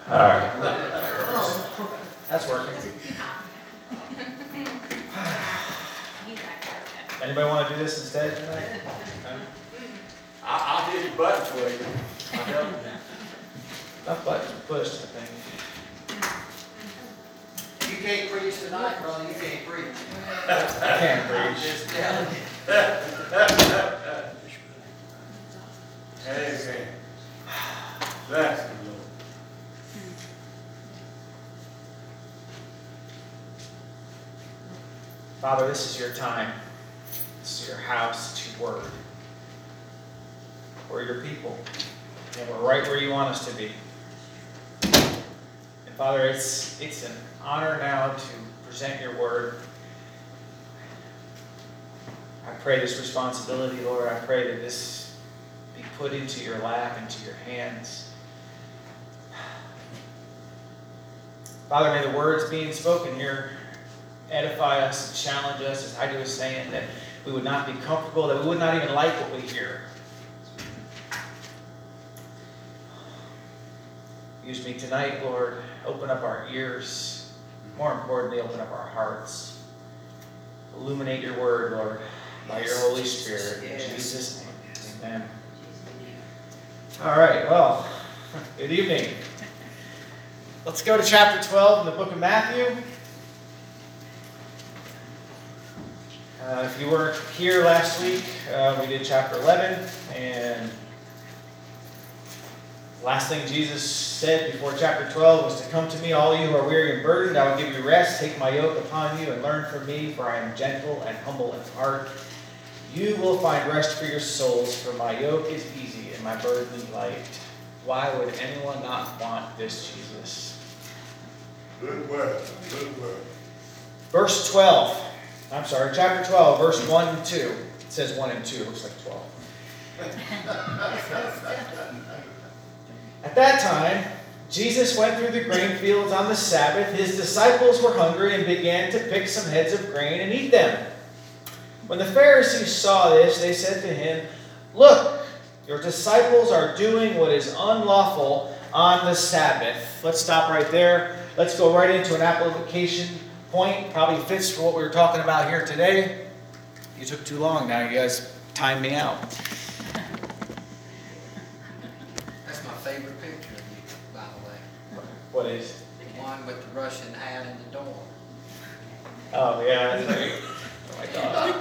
All right. That's working. Anybody want to do this instead tonight? I'll hit your button for you. I'll help you. Enough buttons pushed, I think. You can't preach tonight, brother. You can't preach. I can't preach. Just telling you. Amen. Bless the Lord. Father, this is your time. This is your house. It's your word. We're your people. And we're right where you want us to be. And Father, it's an honor now to present your word. I pray this responsibility, Lord. I pray that this be put into your lap, into your hands. Father, may the words being spoken here edify us and challenge us, as Heidi was saying, that we would not be comfortable, that we would not even like what we hear. Use me tonight, Lord. Open up our ears. More importantly, open up our hearts. Illuminate your word, Lord, by your Holy Spirit. In Jesus' name, amen. All right, well, good evening. Let's go to chapter 12 in the book of Matthew. If you weren't here last week, we did chapter 11, and last thing Jesus said before chapter 12 was to come to me, all you who are weary and burdened, I will give you rest. Take my yoke upon you and learn from me, for I am gentle and humble in heart. You will find rest for your souls, for my yoke is easy and my burden is light. Why would anyone not want this Jesus? Good word. Good word. Chapter 12, verse 1 and 2. It says 1 and 2, it looks like 12. At that time, Jesus went through the grain fields on the Sabbath. His disciples were hungry and began to pick some heads of grain and eat them. When the Pharisees saw this, they said to him, "Look, your disciples are doing what is unlawful on the Sabbath." Let's stop right there. Let's go right into an application point. Probably fits for what we were talking about here today. You took too long now. You guys timed me out. That's my favorite picture of you, by the way. What is? The one with the Russian hat in the door. Oh, yeah. That's right. Oh, my God.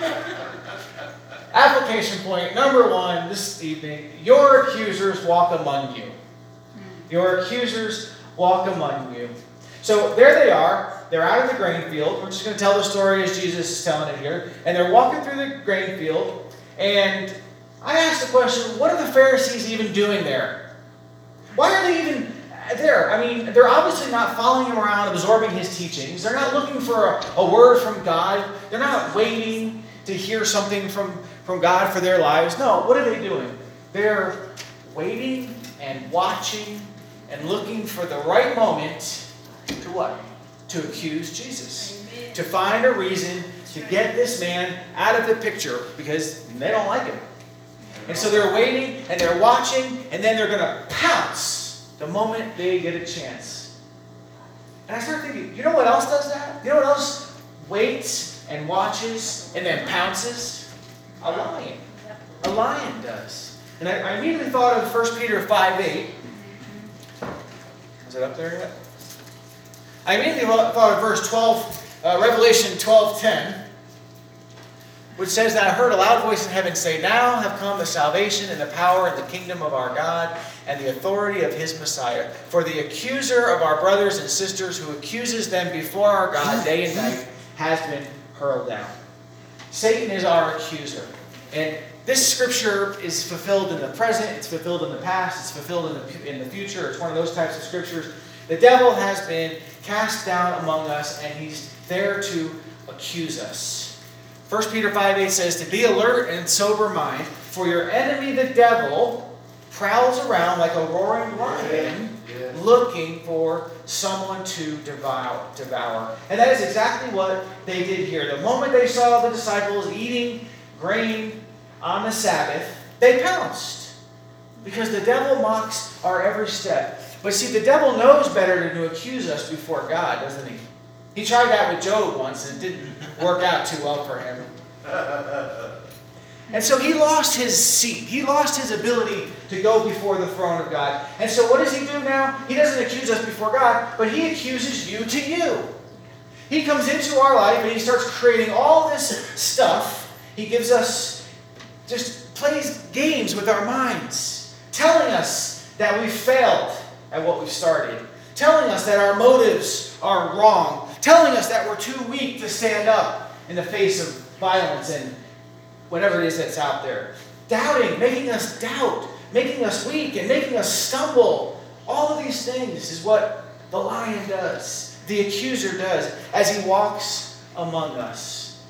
Application point number 1 this evening. Your accusers walk among you. Your accusers walk among you. So there they are. They're out of the grain field. We're just going to tell the story as Jesus is telling it here. And they're walking through the grain field. And I asked the question, what are the Pharisees even doing there? Why are they even there? I mean, they're obviously not following him around, absorbing his teachings. They're not looking for a word from God. They're not waiting to hear something from God for their lives. No, what are they doing? They're waiting and watching and looking for the right moment to what? To accuse Jesus. Amen. To find a reason to get this man out of the picture because they don't like him. And so they're waiting and they're watching and then they're going to pounce the moment they get a chance. And I started thinking, you know what else does that? You know what else waits and watches and then pounces? A lion. A lion does. And I immediately thought of 1 Peter 5:8. Is it up there yet? I immediately thought of verse 12, Revelation 12:10, which says that I heard a loud voice in heaven say, "Now have come the salvation and the power and the kingdom of our God and the authority of his Messiah. For the accuser of our brothers and sisters who accuses them before our God day and night has been hurled down." Satan is our accuser. And this scripture is fulfilled in the present, it's fulfilled in the past, it's fulfilled in the future. It's one of those types of scriptures. The devil has been cast down among us, and he's there to accuse us. 1 Peter 5:8 says, "To be alert and sober mind, for your enemy the devil prowls around like a roaring lion, looking for someone to devour." And that is exactly what they did here. The moment they saw the disciples eating grain on the Sabbath, they pounced. Because the devil mocks our every step. But see, the devil knows better than to accuse us before God, doesn't he? He tried that with Job once and it didn't work out too well for him. And so he lost his seat. He lost his ability to go before the throne of God. And so what does he do now? He doesn't accuse us before God, but he accuses you to you. He comes into our life and he starts creating all this stuff. He gives us, just plays games with our minds, telling us that we failed at what we've started, telling us that our motives are wrong, telling us that we're too weak to stand up in the face of violence and whatever it is that's out there. Doubting, making us doubt, making us weak, and making us stumble. All of these things is what the lion does, the accuser does, as he walks among us.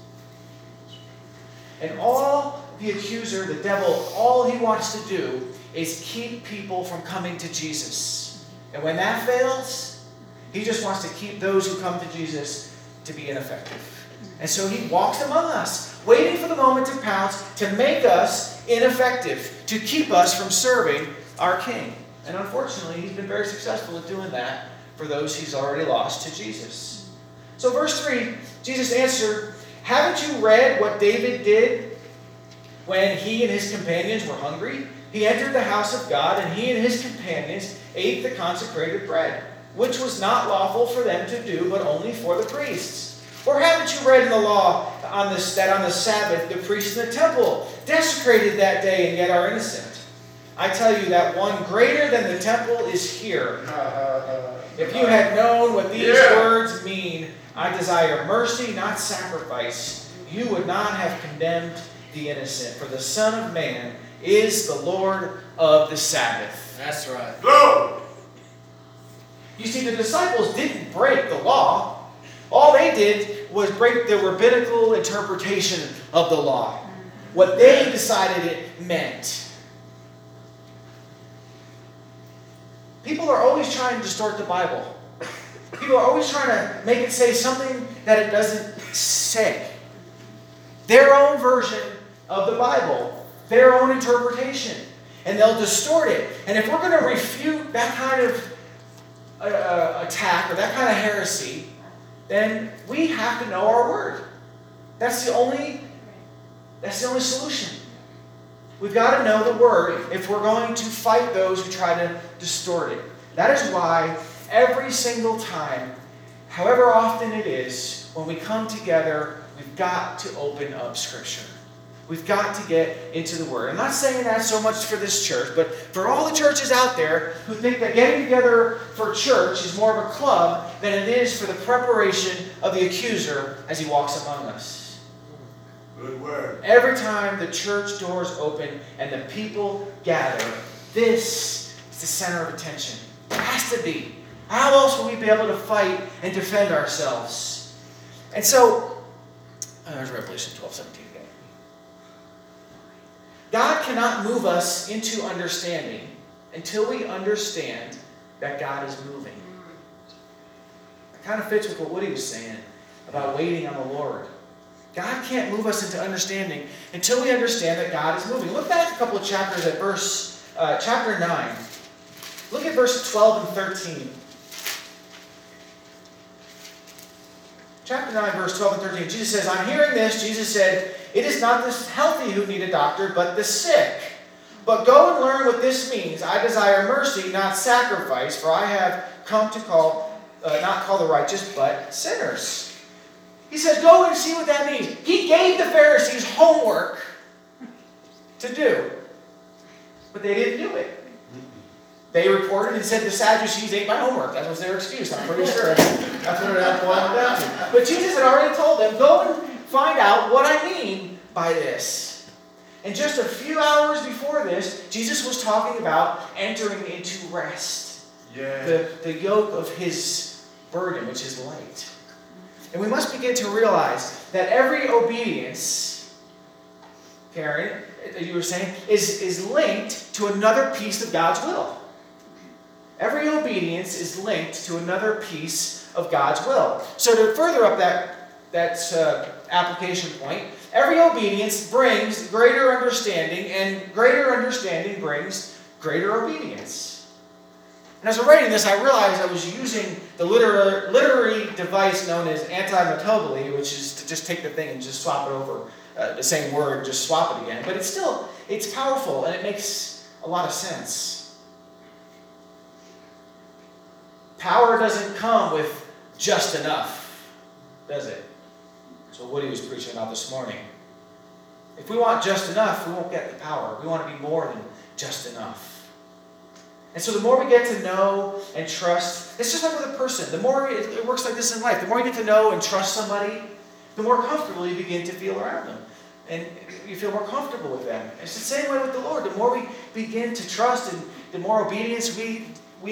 And all the accuser, the devil, all he wants to do is keep people from coming to Jesus. And when that fails, he just wants to keep those who come to Jesus to be ineffective. And so he walks among us, waiting for the moment to pounce, to make us ineffective, to keep us from serving our King. And unfortunately, he's been very successful at doing that for those he's already lost to Jesus. So verse 3, Jesus answered, "Haven't you read what David did when he and his companions were hungry? He entered the house of God, and he and his companions ate the consecrated bread, which was not lawful for them to do, but only for the priests. Or haven't you read in the law that on the Sabbath the priests in the temple desecrated that day and yet are innocent? I tell you that one greater than the temple is here. If you had known what these words mean, I desire mercy, not sacrifice, you would not have condemned the innocent. For the Son of Man is the Lord of the Sabbath." That's right. Go! You see, the disciples didn't break the law. All they did was break the rabbinical interpretation of the law, what they decided it meant. People are always trying to distort the Bible. People are always trying to make it say something that it doesn't say. Their own version of the Bible, their own interpretation. And they'll distort it. And if we're going to refute that kind of attack or that kind of heresy, then we have to know our word. That's the only solution. We've got to know the word if we're going to fight those who try to distort it. That is why every single time, however often it is, when we come together, we've got to open up Scripture. We've got to get into the Word. I'm not saying that so much for this church, but for all the churches out there who think that getting together for church is more of a club than it is for the preparation of the accuser as he walks among us. Good word. Every time the church doors open and the people gather, this is the center of attention. It has to be. How else will we be able to fight and defend ourselves? And so, there's Revelation 12:17 again. God cannot move us into understanding until we understand that God is moving. It kind of fits with what Woody was saying about waiting on the Lord. God can't move us into understanding until we understand that God is moving. Look back a couple of chapters at chapter 9. Look at verse 12 and 13. Chapter 9, verse 12 and 13. Jesus says, "On hearing this, Jesus said, 'It is not the healthy who need a doctor, but the sick. But go and learn what this means. I desire mercy, not sacrifice, for I have come to not call the righteous, but sinners.'" He says, go and see what that means. He gave the Pharisees homework to do, but they didn't do it. They reported and said the Sadducees ate my homework. That was their excuse, I'm pretty sure. That's what it boiled down to. But Jesus had already told them, go and find out what I mean by this. And just a few hours before this, Jesus was talking about entering into rest. Yeah. The yoke of his burden, which is light. And we must begin to realize that every obedience, Karen, you were saying, is linked to another piece of God's will. Every obedience is linked to another piece of God's will. So to further up that application point, every obedience brings greater understanding, and greater understanding brings greater obedience. And as I'm writing this, I realized I was using the literary device known as anti-metobole, which is to just take the thing and just swap it over, the same word, just swap it again. But it's powerful, and it makes a lot of sense. Power doesn't come with just enough, does it? That's what Woody was preaching about this morning. If we want just enough, we won't get the power. We want to be more than just enough. And so the more we get to know and trust, it's just like with a person. The more it works like this in life. The more you get to know and trust somebody, the more comfortable you begin to feel around them. And you feel more comfortable with them. It's the same way with the Lord. The more we begin to trust and the more obedience we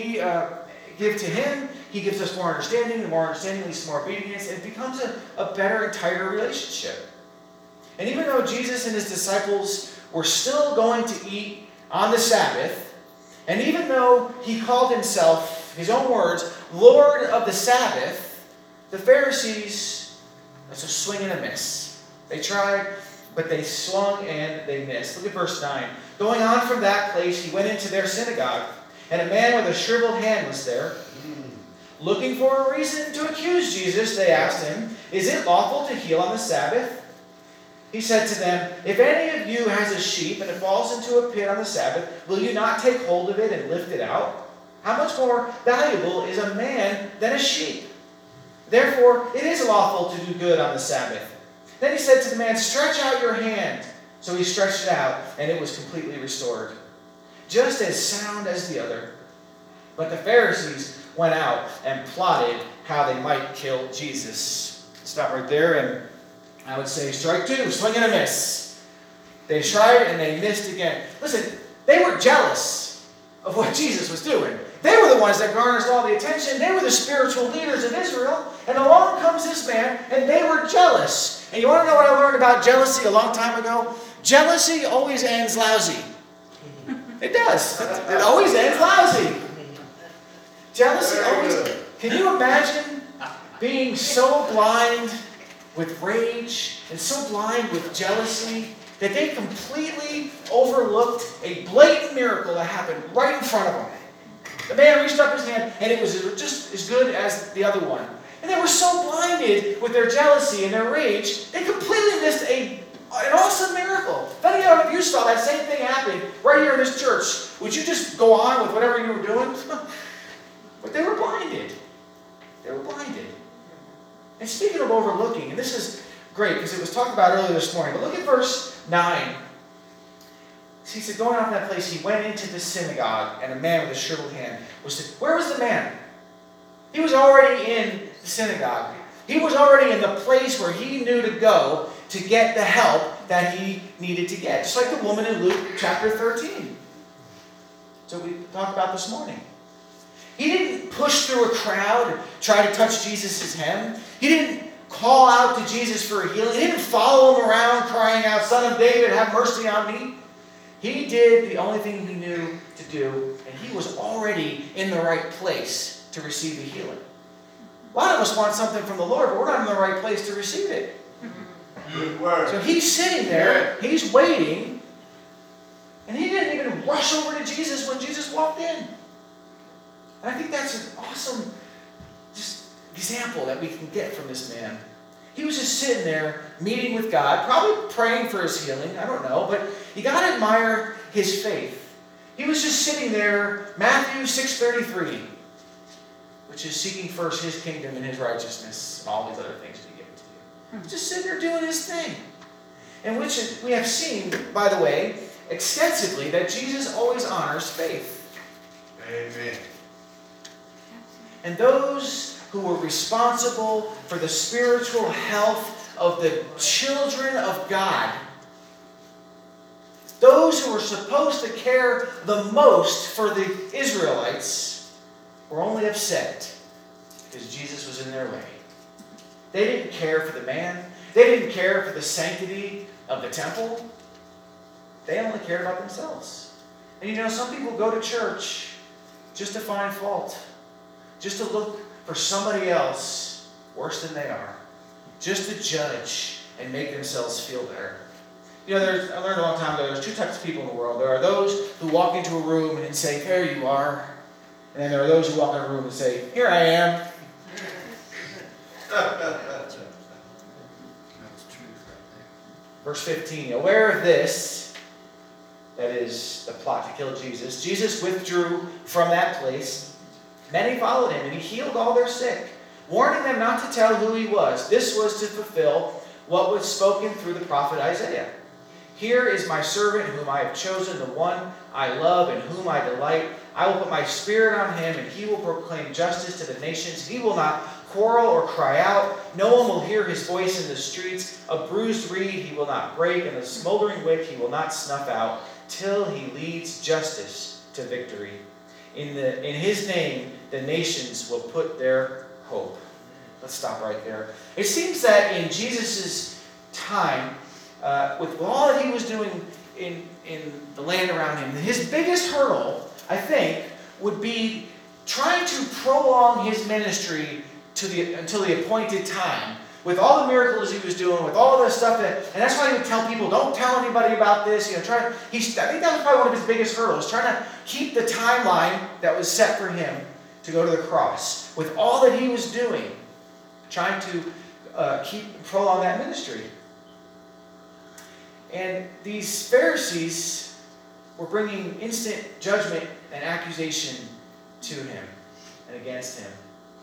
give to Him, He gives us more understanding. The more understanding leads to more obedience. And it becomes a better and tighter relationship. And even though Jesus and His disciples were still going to eat on the Sabbath, and even though He called Himself, His own words, Lord of the Sabbath, the Pharisees, that's a swing and a miss. They tried, but they swung and they missed. Look at verse 9. Going on from that place, He went into their synagogue, and a man with a shriveled hand was there. Looking for a reason to accuse Jesus, they asked Him, "Is it lawful to heal on the Sabbath?" He said to them, "If any of you has a sheep and it falls into a pit on the Sabbath, will you not take hold of it and lift it out? How much more valuable is a man than a sheep? Therefore, it is lawful to do good on the Sabbath." Then He said to the man, "Stretch out your hand." So he stretched it out, and it was completely restored, just as sound as the other. But the Pharisees went out and plotted how they might kill Jesus. Stop right there, and I would say strike two, swing and a miss. They tried and they missed again. Listen, they were jealous of what Jesus was doing. They were the ones that garnered all the attention. They were the spiritual leaders of Israel. And along comes this man, and they were jealous. And you want to know what I learned about jealousy a long time ago? Jealousy always ends lousy. It does. It always ends lousy. Jealousy always... Can you imagine being so blind with rage and so blind with jealousy that they completely overlooked a blatant miracle that happened right in front of them? The man reached up his hand, and it was just as good as the other one. And they were so blinded with their jealousy and their rage, they completely missed an awesome miracle. If any of you saw that same thing happen right here in this church, would you just go on with whatever you were doing? But they were blinded. They were blinded. And speaking of overlooking, and this is great because it was talked about earlier this morning, but look at verse 9. He said, going out from that place, he went into the synagogue, and a man with a shriveled hand was there. Where was the man? He was already in the synagogue. He was already in the place where he knew to go to get the help that he needed to get. Just like the woman in Luke chapter 13. So we talked about this morning. He didn't push through a crowd and try to touch Jesus' hem. He didn't call out to Jesus for a healing. He didn't follow him around crying out, "Son of David, have mercy on me." He did the only thing he knew to do, and he was already in the right place to receive the healing. A lot of us want something from the Lord, but we're not in the right place to receive it. Good word. So he's sitting there, he's waiting, and he didn't even rush over to Jesus when Jesus walked in. And I think that's an awesome example that we can get from this man. He was just sitting there, meeting with God, probably praying for his healing, I don't know, but you got to admire his faith. He was just sitting there, Matthew 6:33, which is seeking first His kingdom and His righteousness, and all these other things to be given to you. Just sitting there doing his thing. And which we have seen, by the way, extensively, that Jesus always honors faith. Amen. And those who were responsible for the spiritual health of the children of God, those who were supposed to care the most for the Israelites, were only upset because Jesus was in their way. They didn't care for the man. They didn't care for the sanctity of the temple. They only cared about themselves. And you know, some people go to church just to find fault, just to look for somebody else worse than they are, just to judge and make themselves feel better. I learned a long time ago, there's two types of people in the world. There are those who walk into a room and say, there you are. And then there are those who walk in a room and say, here I am. That's truth right Verse 15, aware of this, that is the plot to kill Jesus, Jesus withdrew from that place. Many followed him, and he healed all their sick, warning them not to tell who he was. This was to fulfill what was spoken through the prophet Isaiah. Here is my servant whom I have chosen, the one I love and whom I delight. I will put my spirit on him, and he will proclaim justice to the nations. He will not quarrel or cry out. No one will hear his voice in the streets. A bruised reed he will not break, and a smoldering wick he will not snuff out, till he leads justice to victory. In his name, the nations will put their hope. Let's stop right there. It seems that in Jesus' time, with all that he was doing in the land around him, his biggest hurdle, I think, would be trying to prolong his ministry until the appointed time. With all the miracles he was doing, with all the stuff and that's why he would tell people, don't tell anybody about this. I think that was probably one of his biggest hurdles, trying to keep the timeline that was set for him to go to the cross. With all that he was doing, trying to prolong that ministry. And these Pharisees were bringing instant judgment and accusation to him and against him.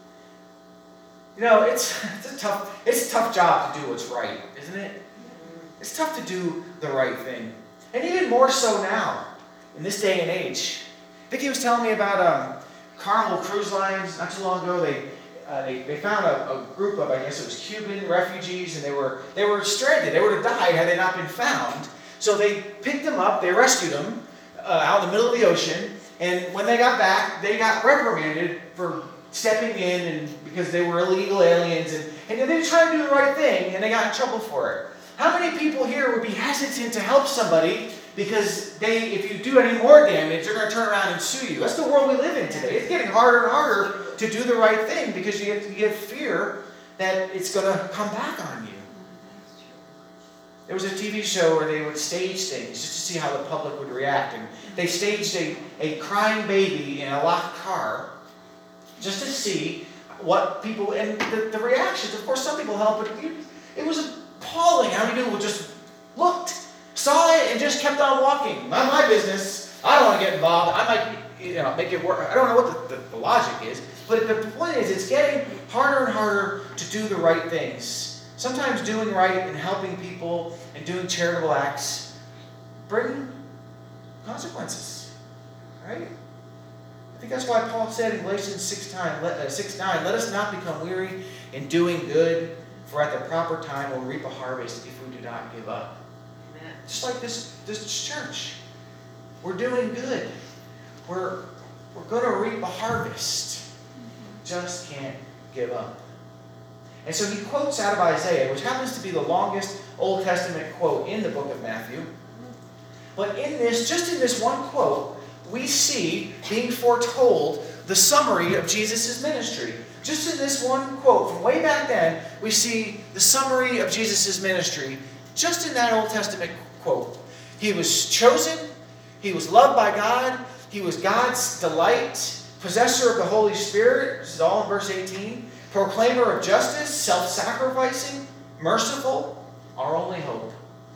It's a tough job to do what's right, isn't it? It's tough to do the right thing. And even more so now, in this day and age. Vicki was telling me about Carnival Cruise Lines not too long ago. They found a group of, I guess it was Cuban refugees, and they were stranded. They would have died had they not been found. So they picked them up, they rescued them out in the middle of the ocean, and when they got back, they got reprimanded for stepping in and because they were illegal aliens, and they were trying to do the right thing, and they got in trouble for it. How many people here would be hesitant to help somebody because if you do any more damage, they're going to turn around and sue you? That's the world we live in today. It's getting harder and harder to do the right thing because you have fear that it's going to come back on you. There was a TV show where they would stage things just to see how the public would react. And they staged a crying baby in a locked car just to see what people, and the reactions. Of course, some people helped, but it was appalling how many people just looked, saw it, and just kept on walking. Not my business. I don't want to get involved. I might make it work. I don't know what the logic is. But the point is, it's getting harder and harder to do the right things. Sometimes doing right and helping people and doing charitable acts bring consequences, right? I think that's why Paul said in Galatians 6:9, let us not become weary in doing good, for at the proper time we'll reap a harvest if we do not give up. Amen. Just like this church. We're doing good. We're going to reap a harvest. Just can't give up. And so he quotes out of Isaiah, which happens to be the longest Old Testament quote in the book of Matthew. But just in this one quote, we see being foretold the summary of Jesus' ministry. Just in this one quote from way back then, we see the summary of Jesus' ministry just in that Old Testament quote. He was chosen. He was loved by God. He was God's delight, possessor of the Holy Spirit. This is all in verse 18. Proclaimer of justice, self-sacrificing, merciful, our only hope.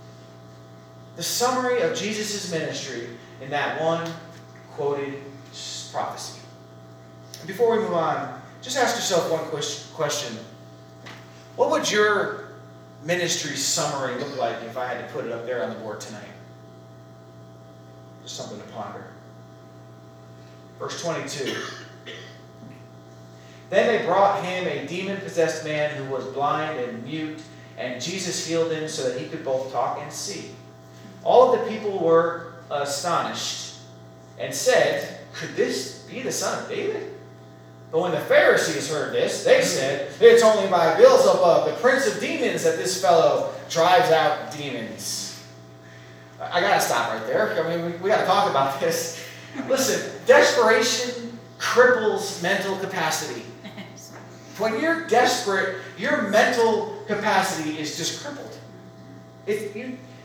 The summary of Jesus' ministry in that one quoted prophecy. And before we move on, just ask yourself one question. What would your ministry summary look like if I had to put it up there on the board tonight? Just something to ponder. Verse 22. Then they brought him a demon-possessed man who was blind and mute, and Jesus healed him so that he could both talk and see. All of the people were astonished and said, "Could this be the son of David?" But when the Pharisees heard this, they said, "It's only by Beelzebub, the prince of demons, that this fellow drives out demons." I got to stop right there. I mean, we got to talk about this. Listen, desperation cripples mental capacity. When you're desperate, your mental capacity is just crippled.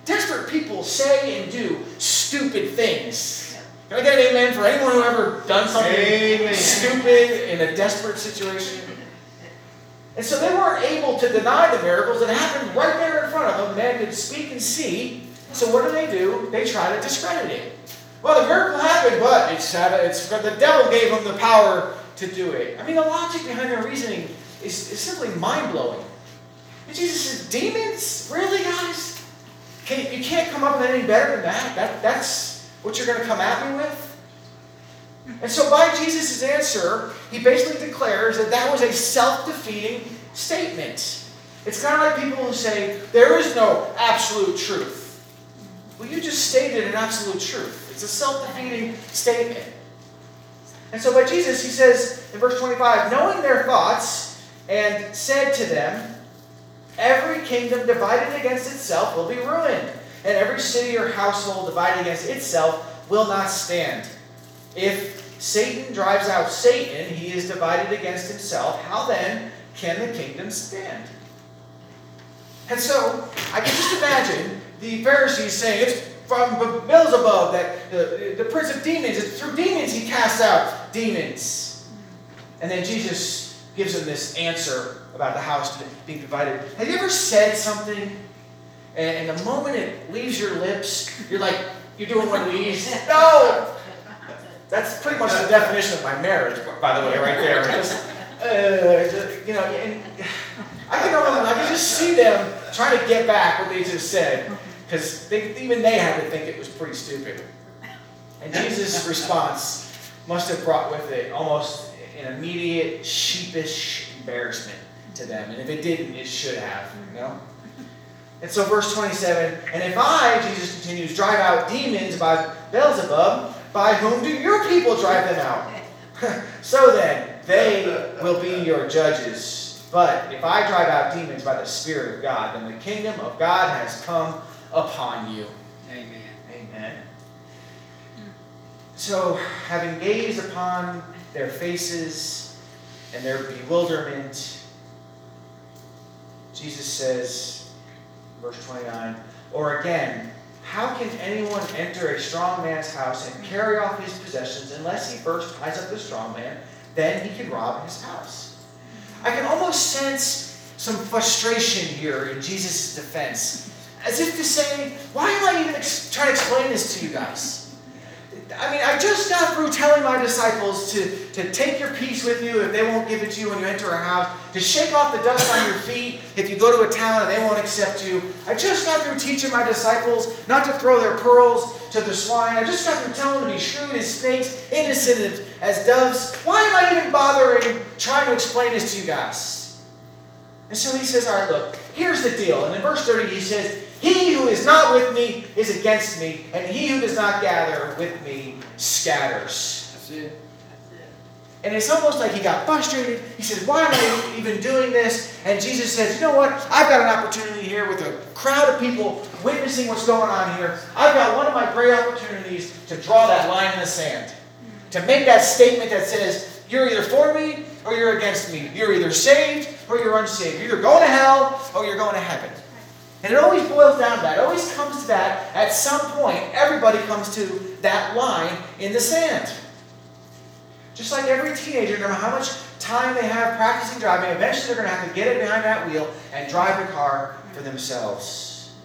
Desperate people say and do stupid things. Can I get an amen for anyone who ever done something stupid in a desperate situation? And so they weren't able to deny the miracles that happened right there in front of them. Man could speak and see. So what do? They try to discredit it. Well, the miracle happened, but it's the devil gave them the power to do it. I mean, the logic behind their reasoning is simply mind-blowing. And Jesus says, demons? Really, guys? You can't come up with anything better than that? That's what you're going to come at me with? And so by Jesus' answer, he basically declares that was a self-defeating statement. It's kind of like people who say, there is no absolute truth. Well, you just stated an absolute truth. It's a self-defeating statement. And so by Jesus, he says in verse 25, knowing their thoughts, and said to them, every kingdom divided against itself will be ruined, and every city or household divided against itself will not stand. If Satan drives out Satan, he is divided against himself. How then can the kingdom stand? And so, I can just imagine the Pharisees saying, it's from Beelzebub, that the prince of demons, it's through demons he casts out demons. And then Jesus gives them this answer about the house being divided. Have you ever said something, and the moment it leaves your lips, you're like, you're doing one of these? No! That's pretty much the definition of my marriage, by the way, right there. And I can just see them trying to get back what they just said, because even they had to think it was pretty stupid. And Jesus' response must have brought with it almost an immediate sheepish embarrassment to them. And if it didn't, it should have, And so verse 27, and if I, Jesus continues, drive out demons by Beelzebub, by whom do your people drive them out? So then, they will be your judges. But if I drive out demons by the Spirit of God, then the kingdom of God has come upon you. Amen. Amen. So, having gazed upon their faces and their bewilderment, Jesus says, verse 29, or again, how can anyone enter a strong man's house and carry off his possessions unless he first ties up the strong man? Then he can rob his house. I can almost sense some frustration here in Jesus' defense. As if to say, why am I even trying to explain this to you guys? I mean, I just got through telling my disciples to take your peace with you if they won't give it to you when you enter a house, to shake off the dust on your feet if you go to a town and they won't accept you. I just got through teaching my disciples not to throw their pearls to the swine. I just got through telling them to be shrewd as snakes, innocent as doves. Why am I even bothering trying to explain this to you guys? And so he says, all right, look, here's the deal. And in verse 30 he says, he who is not with me is against me, and he who does not gather with me scatters. That's it. And it's almost like he got frustrated. He says, why am I even doing this? And Jesus says, you know what? I've got an opportunity here with a crowd of people witnessing what's going on here. I've got one of my great opportunities to draw that line in the sand. To make that statement that says, you're either for me or you're against me. You're either saved or you're unsaved. You're either going to hell or you're going to heaven. And it always boils down to that. It always comes to that. At some point, everybody comes to that line in the sand. Just like every teenager, no matter how much time they have practicing driving, eventually they're going to have to get it behind that wheel and drive the car for themselves.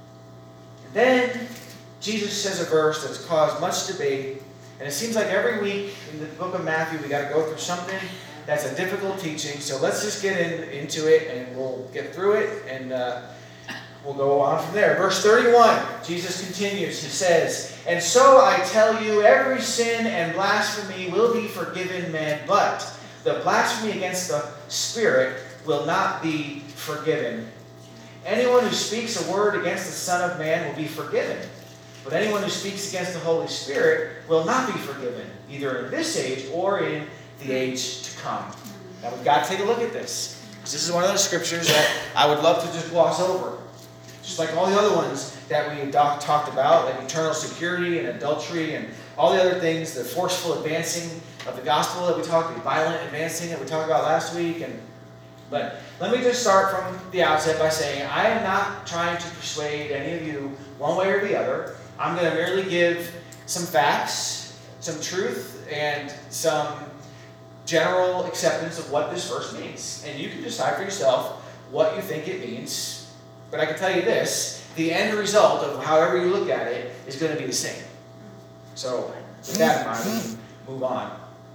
And then Jesus says a verse that's caused much debate. And it seems like every week in the book of Matthew, we got to go through something that's a difficult teaching. So let's just get into it, and we'll get through it, and we'll go on from there. Verse 31, Jesus continues. He says, and so I tell you, every sin and blasphemy will be forgiven men, but the blasphemy against the Spirit will not be forgiven. Anyone who speaks a word against the Son of Man will be forgiven. But anyone who speaks against the Holy Spirit will not be forgiven, either in this age or in the age to come. Now we've got to take a look at this, because this is one of those scriptures that I would love to just gloss over. Just like all the other ones that we talked about, like eternal security and adultery and all the other things, the forceful advancing of the gospel that we talked, the violent advancing that we talked about last week. And But let me just start from the outset by saying I am not trying to persuade any of you one way or the other. I'm going to merely give some facts, some truth, and some general acceptance of what this verse means. And you can decide for yourself what you think it means. But I can tell you this, the end result of however you look at it is going to be the same. So with that in mind, we can move on.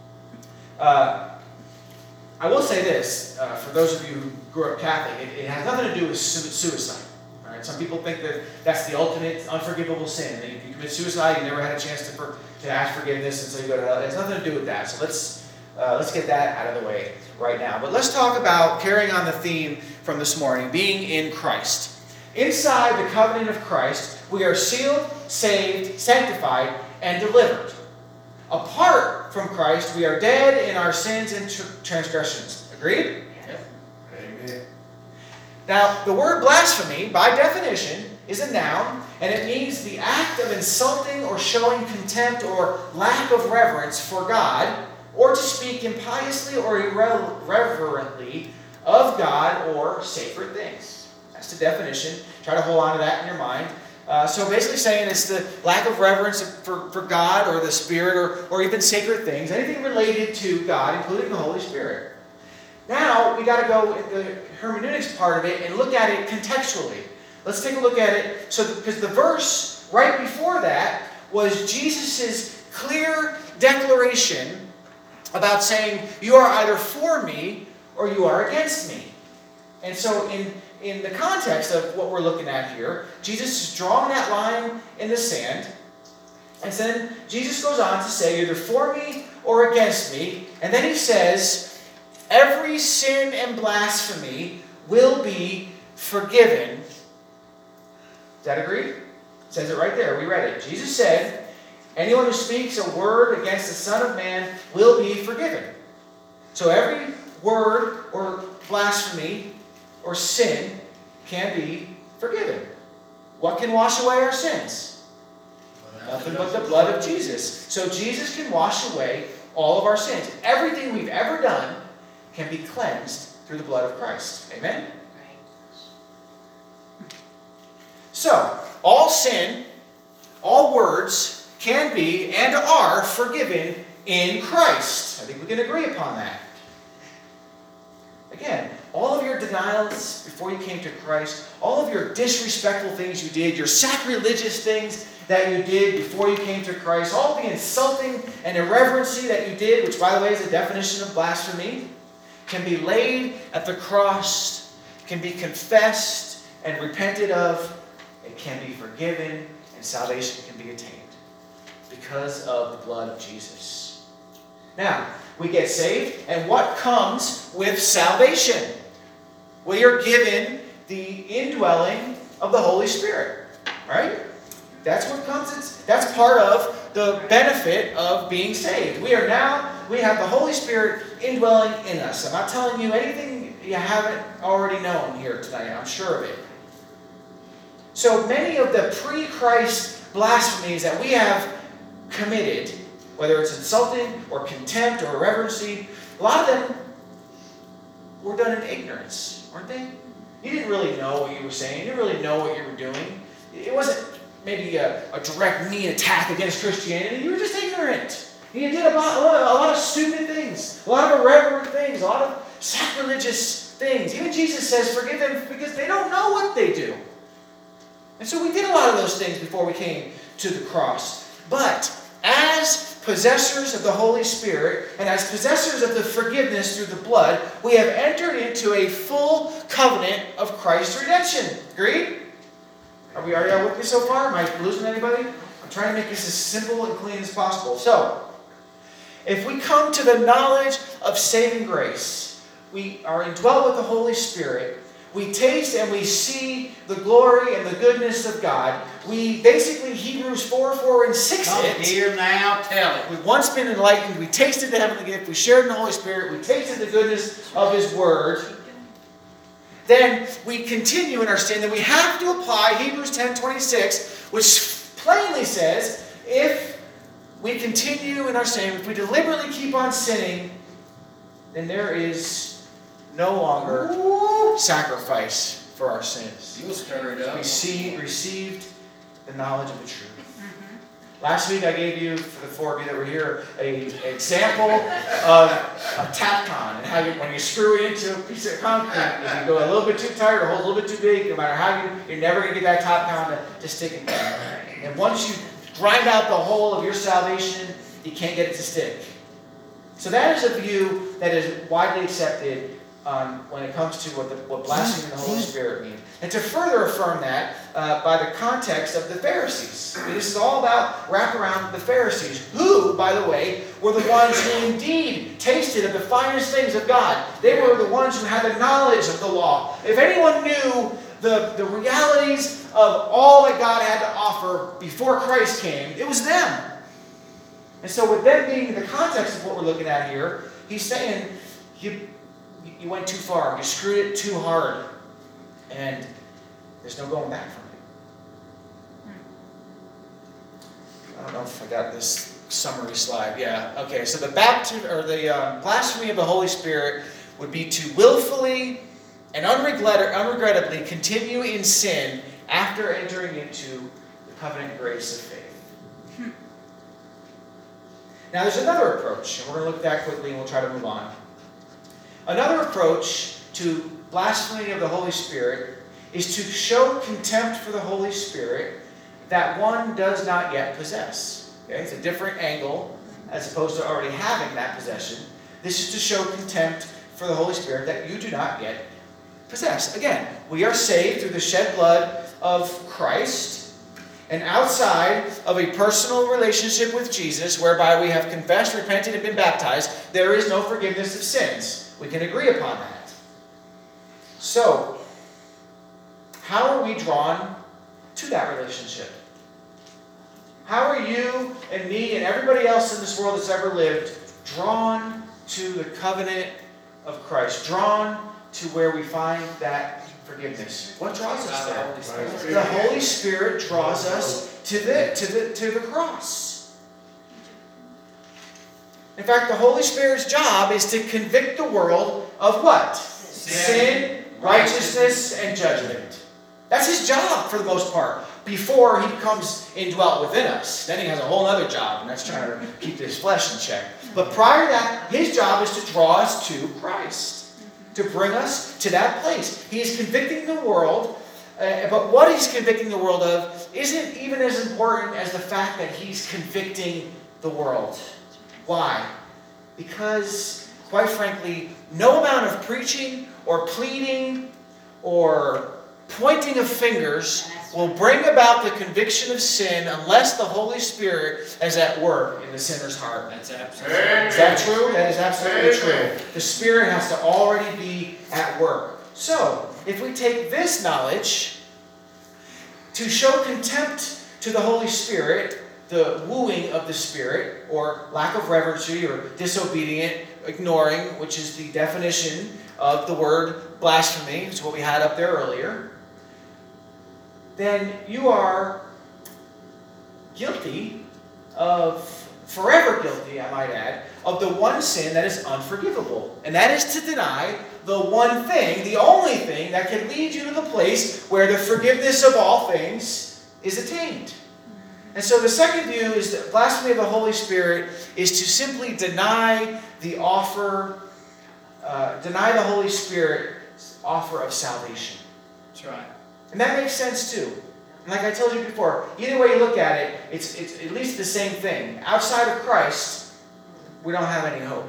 I will say this, for those of you who grew up Catholic, it has nothing to do with suicide. Right? Some people think that that's the ultimate unforgivable sin. That if you commit suicide, you never had a chance to ask forgiveness, and so you go to hell. It has nothing to do with that. So let's get that out of the way right now. But let's talk about, carrying on the theme from this morning, being in Christ. Inside the covenant of Christ, we are sealed, saved, sanctified, and delivered. Apart from Christ, we are dead in our sins and transgressions. Agreed? Yep. Amen. Now, the word blasphemy, by definition, is a noun, and it means the act of insulting or showing contempt or lack of reverence for God, or to speak impiously or irreverently of God or sacred things. That's the definition. Try to hold on to that in your mind. So basically saying it's the lack of reverence for God or the Spirit or even sacred things, anything related to God, including the Holy Spirit. Now, we got to go in the hermeneutics part of it and look at it contextually. Let's take a look at it. Because the verse right before that was Jesus' clear declaration about saying, you are either for me or you are against me. And so in the context of what we're looking at here, Jesus is drawing that line in the sand. And then Jesus goes on to say, either for me or against me. And then he says, every sin and blasphemy will be forgiven. Does that agree? It says it right there. We read it. Jesus said, anyone who speaks a word against the Son of Man will be forgiven. So every word or blasphemy or sin can be forgiven. What can wash away our sins? Nothing but the blood of Jesus. So Jesus can wash away all of our sins. Everything we've ever done can be cleansed through the blood of Christ. Amen? So, all sin, all words can be and are forgiven in Christ. I think we can agree upon that. Again, all of your denials before you came to Christ, all of your disrespectful things you did, your sacrilegious things that you did before you came to Christ, all the insulting and irreverency that you did, which by the way is a definition of blasphemy, can be laid at the cross, can be confessed and repented of, it can be forgiven, and salvation can be attained because of the blood of Jesus. Now, we get saved, and what comes with salvation? We are given the indwelling of the Holy Spirit, right? That's what comes. That's part of the benefit of being saved. We have the Holy Spirit indwelling in us. I'm not telling you anything you haven't already known here tonight. I'm sure of it. So many of the pre-Christ blasphemies that we have committed, whether it's insulting or contempt or irreverency, a lot of them were done in ignorance, weren't they? You didn't really know what you were saying. You didn't really know what you were doing. It wasn't maybe a direct mean attack against Christianity. You were just ignorant. You did a lot of stupid things, a lot of irreverent things, a lot of sacrilegious things. Even Jesus says, forgive them because they don't know what they do. And so we did a lot of those things before we came to the cross. But as possessors of the Holy Spirit and as possessors of the forgiveness through the blood, we have entered into a full covenant of Christ's redemption. Agreed? Are you with me so far? Am I losing anybody? I'm trying to make this as simple and clean as possible. So, if we come to the knowledge of saving grace, we are indwelt with the Holy Spirit, we taste and we see the glory and the goodness of God. We basically, Hebrews 4 and 6 Come it. here now, tell it. We've once been enlightened. We tasted the heavenly gift. We shared in the Holy Spirit. We tasted the goodness of His Word. Then we continue in our sin. Then we have to apply Hebrews 10:26, which plainly says, if we continue in our sin, if we deliberately keep on sinning, then there is no longer sacrifice for our sins. You'll stir it up. We received the knowledge of the truth. Last week I gave you, for the four of you that were here, an example of a Tapcon and how when you screw it into a piece of concrete, if you go a little bit too tight or hold a little bit too big, no matter how you're never going to get that Tapcon to stick it down. And once you grind out the whole of your salvation, you can't get it to stick. So that is a view that is widely accepted when it comes to what blaspheming the Holy Spirit means. And to further affirm that by the context of the Pharisees. I mean, this is all about wrap around the Pharisees, who, by the way, were the ones who indeed tasted of the finest things of God. They were the ones who had the knowledge of the law. If anyone knew the realities of all that God had to offer before Christ came, it was them. And so with them being the context of what we're looking at here, he's saying, you went too far. You screwed it too hard. And there's no going back from it. I don't know if I got this summary slide. Yeah. Okay. So the baptism or the blasphemy of the Holy Spirit would be to willfully and unregrettably continue in sin after entering into the covenant grace of faith. Now there's another approach, and we're going to look at that quickly and we'll try to move on. Another approach to blasphemy of the Holy Spirit is to show contempt for the Holy Spirit that one does not yet possess. Okay? It's a different angle as opposed to already having that possession. This is to show contempt for the Holy Spirit that you do not yet possess. Again, we are saved through the shed blood of Christ. And outside of a personal relationship with Jesus, whereby we have confessed, repented, and been baptized, there is no forgiveness of sins. We can agree upon that. So, how are we drawn to that relationship? How are you and me and everybody else in this world that's ever lived drawn to the covenant of Christ? Drawn to where we find that forgiveness? What draws us there? The Holy Spirit draws us to the cross. In fact, the Holy Spirit's job is to convict the world of what? Sin, righteousness, and judgment. That's his job for the most part. Before he comes indwelt within us. Then he has a whole other job, and that's trying to keep his flesh in check. But prior to that, his job is to draw us to Christ. To bring us to that place. He is convicting the world, but what he's convicting the world of isn't even as important as the fact that he's convicting the world. Why? Because, quite frankly, no amount of preaching or pleading or pointing of fingers will bring about the conviction of sin unless the Holy Spirit is at work in the sinner's heart. That's absolutely true. Is that true? That is absolutely true. The Spirit has to already be at work. So, if we take this knowledge to show contempt to the Holy Spirit, the wooing of the Spirit, or lack of reverence or disobedient, ignoring, which is the definition of the word blasphemy, which is what we had up there earlier, then you are guilty of, forever guilty, I might add, of the one sin that is unforgivable. And that is to deny the one thing, the only thing that can lead you to the place where the forgiveness of all things is attained. And so the second view is that blasphemy of the Holy Spirit is to simply deny the offer, deny the Holy Spirit's offer of salvation. That's right. And that makes sense too. And like I told you before, either way you look at it, it's at least the same thing. Outside of Christ, we don't have any hope.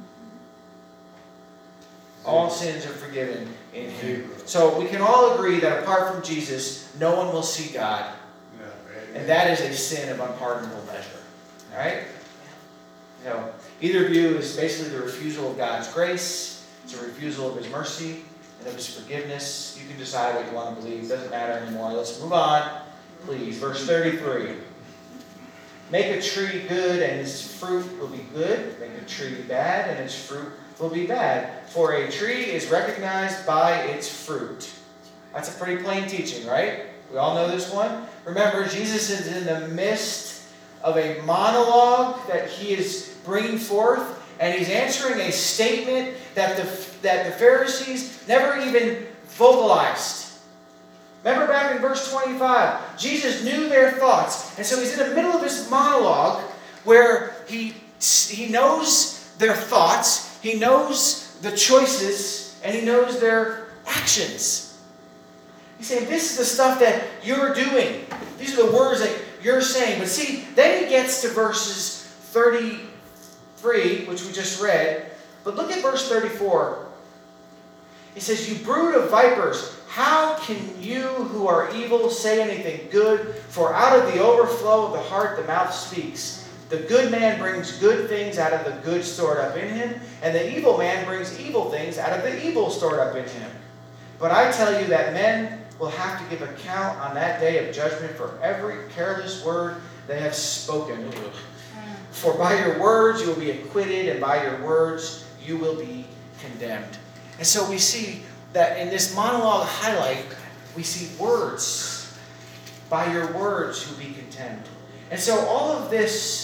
All sins are forgiven in Him. So we can all agree that apart from Jesus, no one will see God. And that is a sin of unpardonable measure. Alright? So, either view is basically the refusal of God's grace. It's a refusal of His mercy and of His forgiveness. You can decide what you want to believe. It doesn't matter anymore. Let's move on, please. Verse 33. Make a tree good and its fruit will be good. Make a tree bad and its fruit will be bad. For a tree is recognized by its fruit. That's a pretty plain teaching, right? We all know this one. Remember, Jesus is in the midst of a monologue that He is bringing forth. And he's answering a statement that the Pharisees never even vocalized. Remember back in verse 25, Jesus knew their thoughts. And so he's in the middle of his monologue where he knows their thoughts, he knows the choices, and he knows their actions. He's saying, this is the stuff that you're doing. These are the words that you're saying. But see, then he gets to verses 33, which we just read. But look at verse 34. He says, you brood of vipers, how can you who are evil say anything good? For out of the overflow of the heart the mouth speaks. The good man brings good things out of the good stored up in him, and the evil man brings evil things out of the evil stored up in him. But I tell you that men will have to give account on that day of judgment for every careless word they have spoken. For by your words you will be acquitted, and by your words you will be condemned. And so we see that in this monologue highlight, we see words. By your words you will be condemned. And so all of this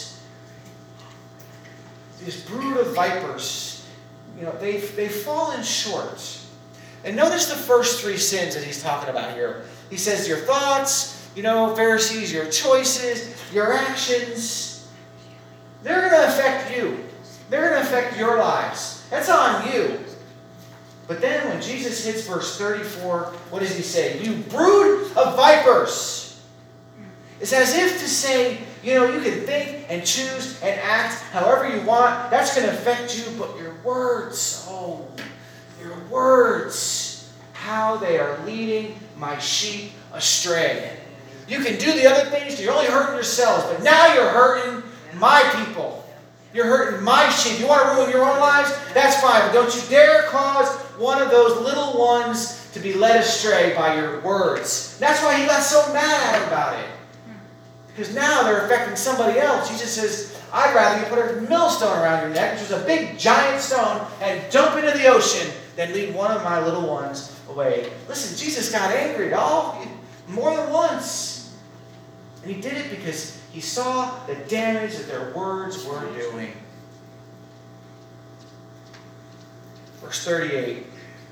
brood of vipers, they've fallen short. And notice the first three sins that he's talking about here. He says your thoughts, Pharisees, your choices, your actions, they're going to affect you. They're going to affect your lives. That's on you. But then when Jesus hits verse 34, what does he say? You brood of vipers. It's as if to say, you can think and choose and act however you want. That's going to affect you, but your words, your words, how they are leading my sheep astray. You can do the other things, you're only hurting yourselves, but now you're hurting my people. You're hurting my sheep. You want to ruin your own lives? That's fine, but don't you dare cause one of those little ones to be led astray by your words. That's why he got so mad about it. Because now they're affecting somebody else. Jesus says, I'd rather you put a millstone around your neck, which is a big giant stone, and dump into the ocean than lead one of my little ones away. Listen, Jesus got angry more than once. And he did it because he saw the damage that their words were doing. Verse 38.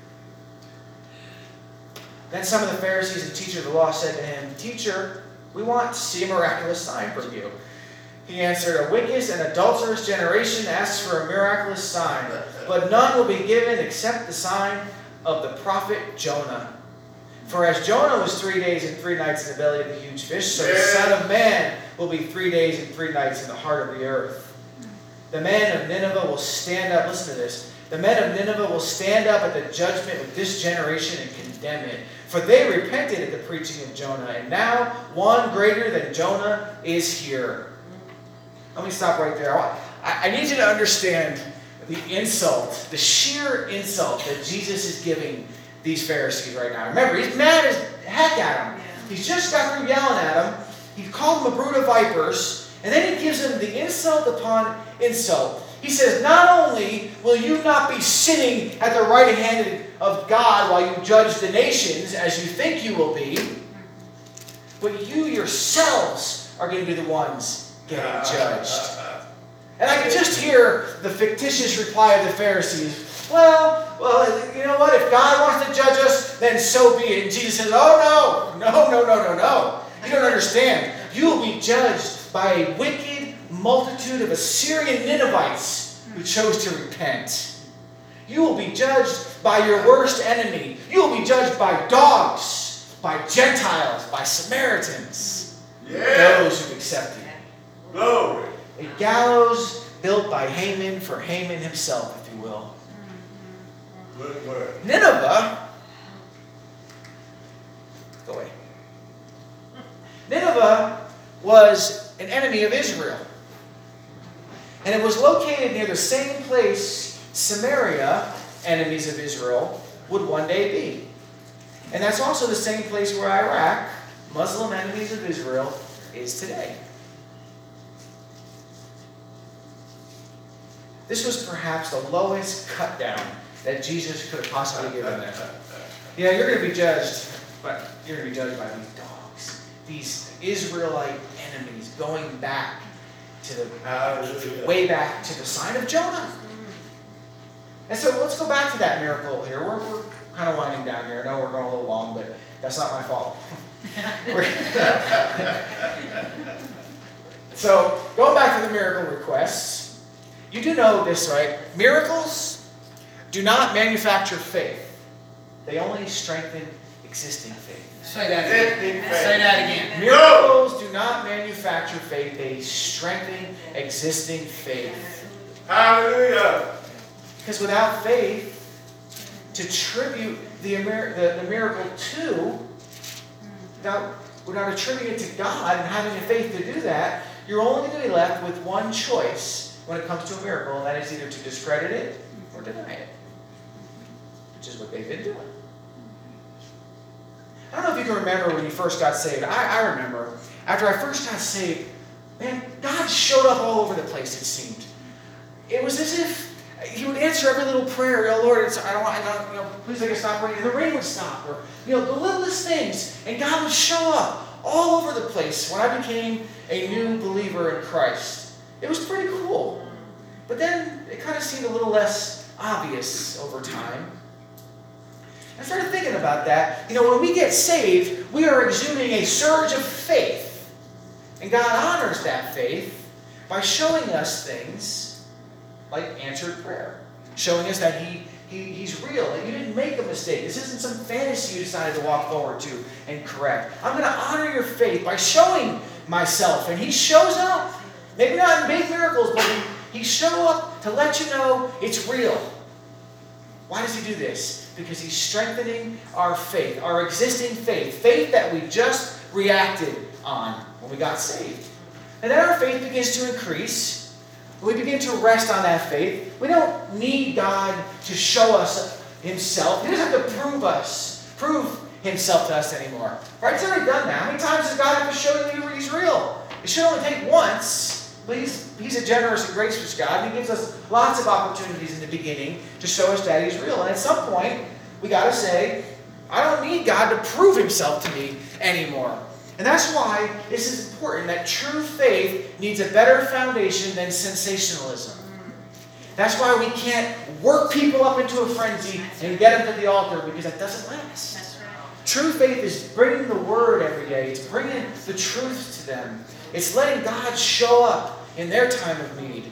Then some of the Pharisees and teachers of the law said to him, Teacher, we want to see a miraculous sign from you. He answered, A wicked and adulterous generation asks for a miraculous sign, but none will be given except the sign of the prophet Jonah. For as Jonah was 3 days and 3 nights in the belly of the huge fish, so the Son of Man will be 3 days and 3 nights in the heart of the earth. The men of Nineveh will stand up. Listen to this. The men of Nineveh will stand up at the judgment with this generation and condemn it. For they repented at the preaching of Jonah, and now one greater than Jonah is here. Let me stop right there. I need you to understand the insult, the sheer insult that Jesus is giving these Pharisees right now. Remember, he's mad as heck at them. He's just got through yelling at them. He called them a brood of vipers, and then he gives them the insult upon insult. He says, not only will you not be sitting at the right hand of God while you judge the nations as you think you will be, but you yourselves are going to be the ones getting judged. And I can just hear the fictitious reply of the Pharisees. Well, you know what? If God wants to judge us, then so be it. And Jesus says, oh, no. You don't understand. You will be judged by a wicked multitude of Assyrian Ninevites who chose to repent. You will be judged by your worst enemy. You will be judged by dogs, by Gentiles, by Samaritans. Those who accepted. Glory. A gallows built by Haman for Haman himself, if you will. Good word. Nineveh. Go away. Nineveh was an enemy of Israel. And it was located near the same place Samaria, enemies of Israel, would one day be. And that's also the same place where Iraq, Muslim enemies of Israel, is today. This was perhaps the lowest cut down that Jesus could have possibly given them. Yeah, you're going to be judged, but you're going to be judged by these dogs, these Israelite enemies, going back to way back to the sign of Jonah. And so let's go back to that miracle here. We're kind of winding down here. I know we're going a little long, but that's not my fault. So going back to the miracle requests, you do know this, right? Miracles do not manufacture faith. They only strengthen existing faith. Say that again. Say that again. Miracles do not manufacture faith. They strengthen existing faith. Hallelujah. Because without faith, to attribute the miracle to, without attributing it to God and having the faith to do that, you're only going to be left with one choice when it comes to a miracle, and that is either to discredit it or deny it, which is what they've been doing. I don't know if you can remember when you first got saved. I remember after I first got saved, man, God showed up all over the place, it seemed. It was as if He would answer every little prayer. Oh Lord, please make it stop raining. And the rain would stop. Or, the littlest things. And God would show up all over the place when I became a new believer in Christ. It was pretty cool. But then it kind of seemed a little less obvious over time. I started thinking about that. When we get saved, we are exuding a surge of faith. And God honors that faith by showing us things like answered prayer. Showing us that He's real, that you didn't make a mistake. This isn't some fantasy you decided to walk forward to and correct. I'm going to honor your faith by showing myself. And He shows up. Maybe not in big miracles, but He shows up to let you know it's real. Why does He do this? Because He's strengthening our faith, our existing faith. Faith that we just reacted on when we got saved. And then our faith begins to increase. We begin to rest on that faith. We don't need God to show us Himself. He doesn't have to prove Himself to us anymore. Right? He's already done that. How many times does God have to show you He's real? It should only take once. But He's a generous and gracious God. He gives us lots of opportunities in the beginning to show us that He's real. And at some point, we got to say, I don't need God to prove Himself to me anymore. And that's why this is important, that true faith needs a better foundation than sensationalism. That's why we can't work people up into a frenzy and get them to the altar, because that doesn't last. That's right. True faith is bringing the Word every day. It's bringing the truth to them. It's letting God show up in their time of need.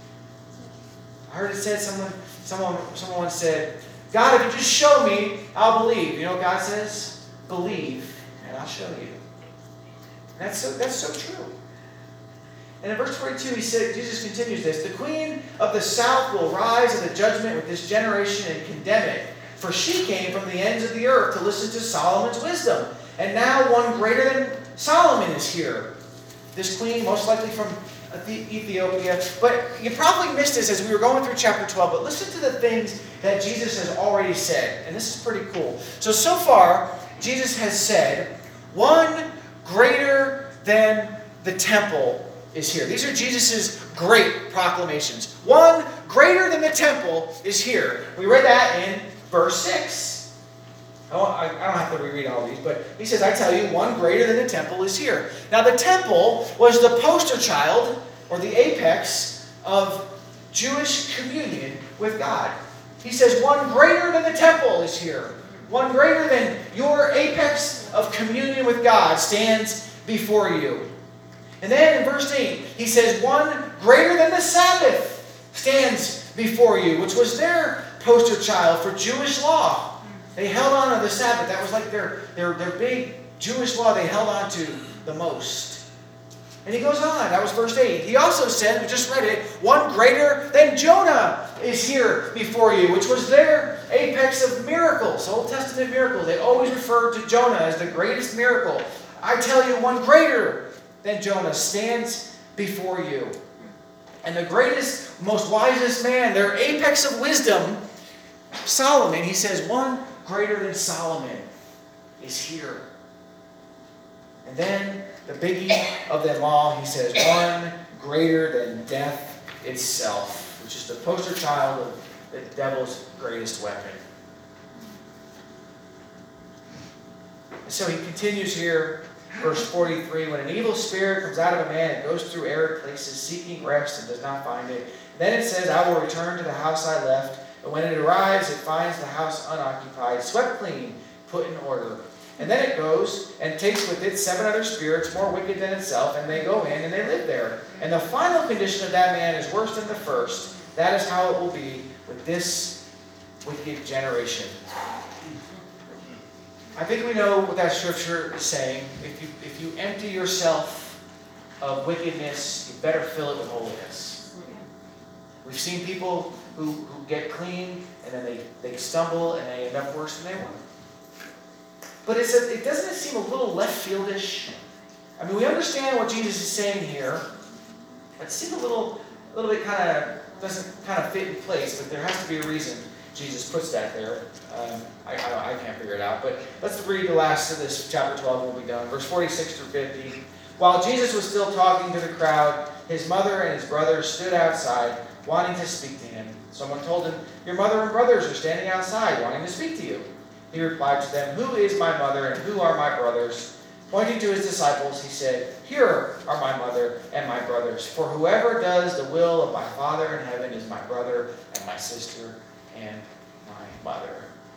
I heard it said, someone once said, God, if you just show me, I'll believe. You know what God says? Believe, and I'll show you. And that's so true. And in verse 42, Jesus continues this. The queen of the south will rise at the judgment with this generation and condemn it. For she came from the ends of the earth to listen to Solomon's wisdom. And now one greater than Solomon is here. This queen, most likely from Ethiopia. But you probably missed this as we were going through chapter 12. But listen to the things that Jesus has already said. And this is pretty cool. So far, Jesus has said, one greater than the temple is here. These are Jesus' great proclamations. One greater than the temple is here. We read that in verse 6. I don't have to reread all these, but he says, I tell you, one greater than the temple is here. Now the temple was the poster child, or the apex, of Jewish communion with God. He says, one greater than the temple is here. One greater than your apex of communion with God stands before you. And then in verse 8, he says, one greater than the Sabbath stands before you, which was their poster child for Jewish law. They held on to the Sabbath. That was like their big Jewish law they held on to the most. And he goes on. That was verse 8. He also said, we just read it, one greater than Jonah is here before you, which was their apex of miracles, Old Testament miracles. They always referred to Jonah as the greatest miracle. I tell you, one greater than Jonah stands before you. And the greatest, most wisest man, their apex of wisdom, Solomon, he says, one greater than Solomon is here. And then the biggie of them all, he says, one greater than death itself, which is the poster child of the devil's greatest weapon. And so he continues here, verse 43, when an evil spirit comes out of a man, it goes through arid places, seeking rest and does not find it. Then it says, I will return to the house I left. But when it arrives, it finds the house unoccupied, swept clean, put in order. And then it goes and takes with it 7 other spirits more wicked than itself, and they go in and they live there. And the final condition of that man is worse than the first. That is how it will be with this wicked generation. I think we know what that scripture is saying. If you empty yourself of wickedness, you better fill it with holiness. We've seen people who get clean, and then they stumble, and they end up worse than they were. But it doesn't it seem a little left fieldish? I mean, we understand what Jesus is saying here, but it seems a little bit doesn't fit in place, but there has to be a reason Jesus puts that there. I can't figure it out, but let's read the last of this chapter 12 and we'll be done. Verse 46 through 50. While Jesus was still talking to the crowd, his mother and his brothers stood outside, wanting to speak to him. Someone told him, "Your mother and brothers are standing outside, wanting to speak to you." He replied to them, "Who is my mother and who are my brothers?" Pointing to his disciples, he said, "Here are my mother and my brothers. For whoever does the will of my Father in heaven is my brother and my sister and my mother."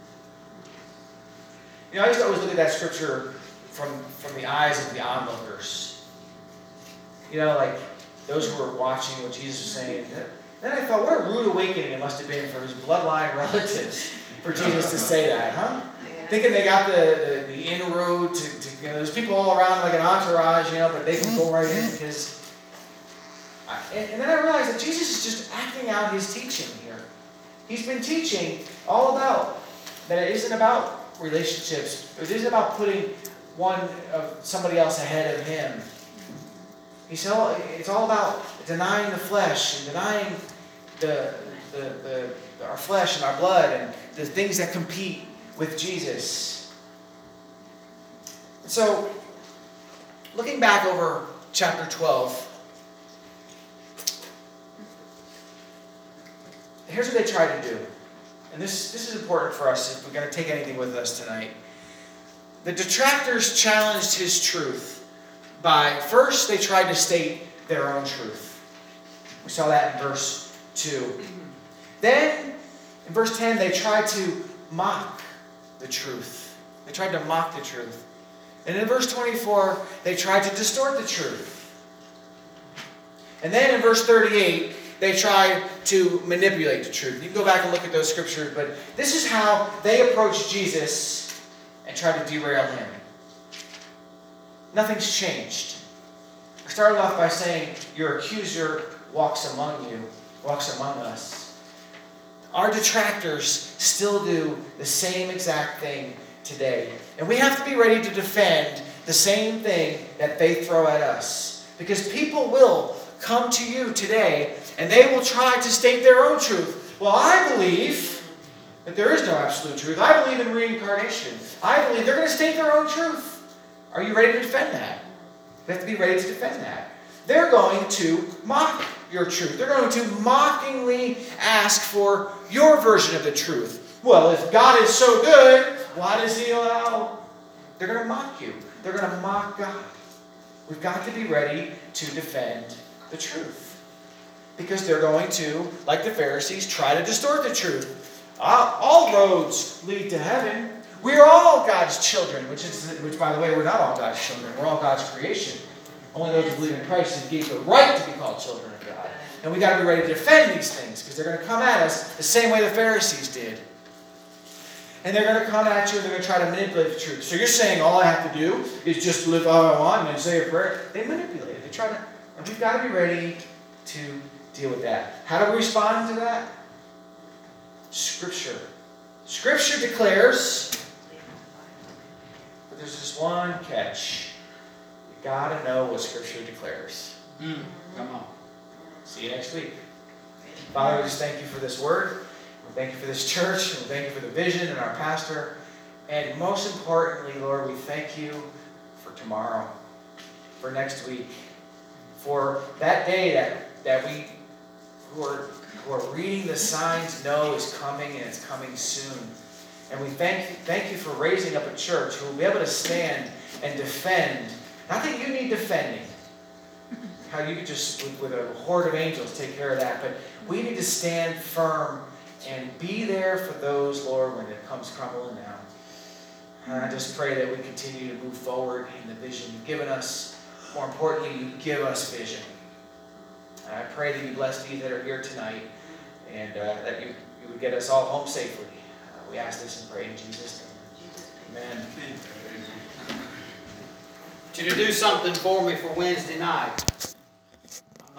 I used to always look at that scripture from the eyes of the onlookers. Like those who were watching what Jesus was saying. Then I thought, what a rude awakening it must have been for his bloodline relatives for Jesus to say that, huh? Thinking they got the inroad to there's people all around like an entourage, but they can go right in because. And then I realized that Jesus is just acting out his teaching here. He's been teaching all about that it isn't about relationships. It isn't about putting somebody else ahead of him. It's all about denying the flesh and denying our flesh and our blood and the things that compete with Jesus. So, looking back over chapter 12, here's what they tried to do. And this is important for us if we're going to take anything with us tonight. The detractors challenged his truth by, first, they tried to state their own truth. We saw that in verse 2. Then, in verse 10, they tried to mock the truth. They tried to mock the truth. And in verse 24, they tried to distort the truth. And then in verse 38, they tried to manipulate the truth. You can go back and look at those scriptures, but this is how they approached Jesus and tried to derail him. Nothing's changed. I started off by saying, your accuser walks among us. Our detractors still do the same exact thing today. And we have to be ready to defend the same thing that they throw at us. Because people will come to you today and they will try to state their own truth. Well, I believe that there is no absolute truth. I believe in reincarnation. I believe they're going to state their own truth. Are you ready to defend that? You have to be ready to defend that. They're going to mock your truth. They're going to mockingly ask for your version of the truth. Well, if God is so good, why does he allow? They're going to mock you. They're going to mock God. We've got to be ready to defend the truth. Because they're going to, like the Pharisees, try to distort the truth. All roads lead to heaven. We're all God's children, which by the way, we're not all God's children. We're all God's creation. Only those who believe in Christ have gave the right to be called children of God. And we've got to be ready to defend these things because they're going to come at us the same way the Pharisees did. And they're going to come at you and they're going to try to manipulate the truth. So you're saying all I have to do is just live all I want and say a prayer. They manipulate it. They try to, and we've got to be ready to deal with that. How do we respond to that? Scripture. Scripture declares, but there's this one catch. You got to know what Scripture declares. Come on. See you next week. Father, we just thank you for this word. We thank you for this church. And we thank you for the vision and our pastor. And most importantly, Lord, we thank you for tomorrow, for next week, for that day that we who are reading the signs know is coming and it's coming soon. And we thank you for raising up a church who will be able to stand and defend. Not that you need defending. How you could just, with a horde of angels, take care of that. But we need to stand firm and be there for those, Lord, when it comes crumbling down. And I just pray that we continue to move forward in the vision you've given us. More importantly, you give us vision. And I pray that you bless these that are here tonight, and that you would get us all home safely. We ask this and pray in Jesus' name. Amen. To do something for me for Wednesday night.